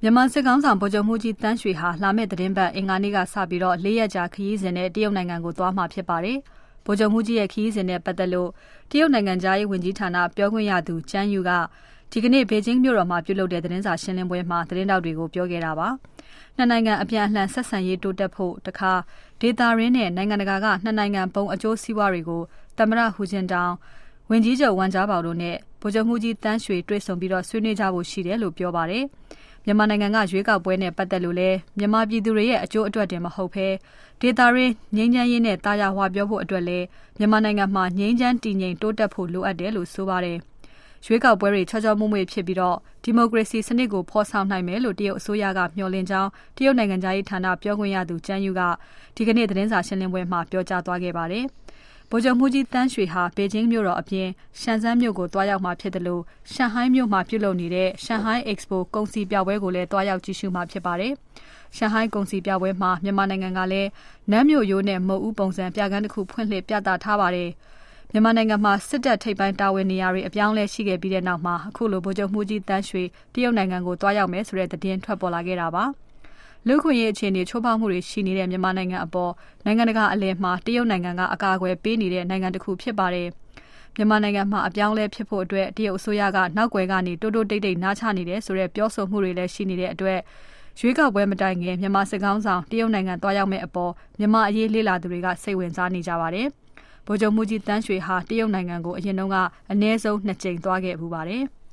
မြန်မာစစ်ကောင်ဆောင်ဗိုလ်ချုပ်မှုကြီးတန်းရွှေဟာလာမယ့်သတင်းပတ်အင်္ဂါနေ့ကစပြီးတော့၄ရက်ကြာခရီးစဉ်နဲ့တရုတ်နိုင်ငံကိုသွားမှာဖြစ်ပါတယ်။ဗိုလ်ချုပ်မှုကြီးရဲ့ခရီးစဉ်နဲ့ပတ်သက်လို့တရုတ်နိုင်ငံသားရေးဝန်ကြီးဌာနပြောခွင့်ရသူကျန်းယူကဒီကနေ့ဘေကျင်းမြို့တော်မှာပြုလုပ်တဲ့သတင်းစာရှင်းလင်းပွဲမှာသတင်းတောက်တွေကိုပြောခဲ့တာပါ။နှစ်နိုင်ငံအပြန်အလှန်ဆက်ဆံရေးတိုးတက်ဖို့တခါဒေတာရင်းနဲ့နိုင်ငံတကာကနှစ်နိုင်ငံပုံအကျိုးစီးပွားတွေကိုသမ္မတဟူဂျင်တောင်ဝန်ကြီးချုပ်ဝမ်ဂျားဘောင်တို့နဲ့ဗိုလ်ချုပ်မှုကြီးတန်းရွှေတွေ့ဆုံပြီးတော့ဆွေးနွေးကြဖို့ရှိတယ်လို့ပြောပါတယ်။မြန်မာနိုင်ငံကရွေးကောက်ပွဲနဲ့ပတ်သက်လို့လဲမြန်မာပြည်သူတွေရဲ့အကျိုးအတွက်တင်မဟုတ်ဘဲဒေတာရင်းငြိမ်းချမ်းရေးနဲ့တာယာဝါပြောဖို့အတွက်လဲမြန်မာနိုင်ငံမှာငြိမ်းချမ်းတည်ငြိမ်တိုးတက်ဖို့လိုအပ်တယ်လို့ဆိုပါတယ်။ရွေးကောက်ပွဲတွေချောချောမွေ့မွေ့ဖြစ်ပြီးတော့ဒီမိုကရေစီစနစ်ကိုဖော်ဆောင်နိုင်မယ်လို့တရုတ်အစိုးရကမျှော်လင့်ကြောင်းတရုတ်နိုင်ငံသားရေးဌာနပြောခွင့်ရသူကျန်းယူကဒီကနေ့သတင်းစာရှင်းလင်းပွဲမှာပြောကြားသွားခဲ့ပါတယ်။ဗိုလ်ချုပ်မှုကြီးတန်းရွှေဟာဘေကျင်းမြို့တော်အပြင်ရှန်ဇန်းမြို့ကိုတွားရောက်မှာဖြစ်တယ်လို့ရှန်ဟိုင်းမြို့မှာပြုလုပ်နေတဲ့ရှန်ဟိုင်း Expo ကုန်စည်ပြပွဲကိုလည်းတွားရောက်ကြည့်ရှုမှာဖြစ်ပါတယ်။ရှန်ဟိုင်းကုန်စည်ပြပွဲမှာမြန်မာနိုင်ငံကလည်းနမ်းမြို့ရိုးနဲ့မုတ်ဦးပုံစံပြကန်းတစ်ခုဖွင့်လှစ်ပြသထားပါတယ်။မြန်မာနိုင်ငံမှာစစ်တပ်ထိပ်ပိုင်းတာဝန်နေရာတွေအပြောင်းလဲရှိခဲ့ပြီးတဲ့နောက်မှာအခုလိုဗိုလ်ချုပ်မှုကြီးတန်းရွှေတရုတ်နိုင်ငံကိုတွားရောက်မယ်ဆိုတဲ့သတင်းထွက်ပေါ်လာခဲ့တာပါ။လူခွင့်ရေးအခြေအနေချိုးဖောက်မှုတွေရှိနေတဲ့မြန်မာနိုင်ငံအပေါ်နိုင်ငံတကာအလယ်မှာတရုတ်နိုင်ငံကအကာအကွယ်ပေးနေတဲ့နိုင်ငံတစ်ခုဖြစ်ပါတယ်။မြန်မာနိုင်ငံမှာအပြောင်းလဲဖြစ်ဖို့အတွက်တရုတ်အစိုးရကနောက်ွယ်ကနေတိုးတိုးတိတ်တိတ်နားချနေတယ်ဆိုတဲ့ပြောဆိုမှုတွေလည်းရှိနေတဲ့အတွက်ရွေးကောက်ပွဲမတိုင်ခင်မြန်မာစစ်ကောင်ဆောင်တရုတ်နိုင်ငံတွားရောက်မဲ့အပေါ်မြန်မာအရေးလေ့လာသူတွေကစိတ်ဝင်စားနေကြပါတယ်။ဗိုလ်ချုပ်မှုကြီးတန်းရွှေဟာတရုတ်နိုင်ငံကိုအရင်တုန်းကအနည်းဆုံး2ကြိမ်သွားခဲ့ပူပါတယ်။